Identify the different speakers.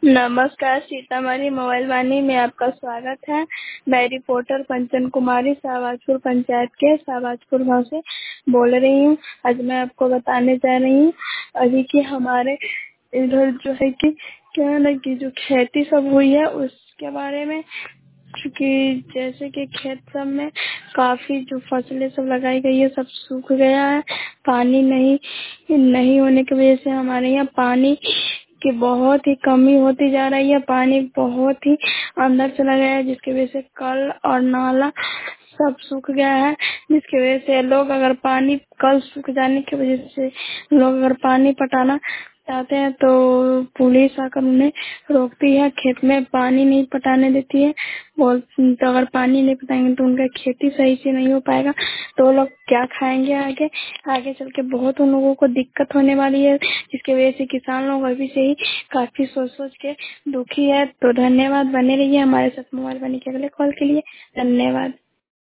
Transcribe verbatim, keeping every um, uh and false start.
Speaker 1: नमस्कार, सीतामढ़ी मोबाइल वाणी में आपका स्वागत है। मैं रिपोर्टर कंचन कुमारी शाहबाजपुर पंचायत के शाहबाजपुर गाँव से बोल रही हूँ। आज मैं आपको बताने जा रही हूँ अभी कि हमारे इधर जो है कि क्या है ना कि जो खेती सब हुई है उसके बारे में, क्योंकि जैसे कि खेत सब में काफी जो फसलें सब लगाई गई है सब सूख गया है। पानी नहीं नहीं होने की वजह से हमारे यहाँ पानी की बहुत ही कमी होती जा रही है। पानी बहुत ही अंदर चला गया है, जिसकी वजह से कल और नाला सब सूख गया है। जिसकी वजह से लोग अगर पानी कल सूख जाने की वजह से लोग अगर पानी पटाना चाहते हैं तो पुलिस आकर उन्हें रोकती है, खेत में पानी नहीं पटाने देती है। बोल तो अगर पानी नहीं पटाएंगे तो उनका खेती सही से नहीं हो पाएगा, तो वो लोग क्या खाएंगे आगे आगे चल के। बहुत उन लोगों को दिक्कत होने वाली है, जिसकी वजह से किसान लोग अभी से ही काफी सोच सोच के दुखी है। तो धन्यवाद, बने रहिए हमारे साथ मोबाइल वाणी के अगले कॉल के लिए। धन्यवाद।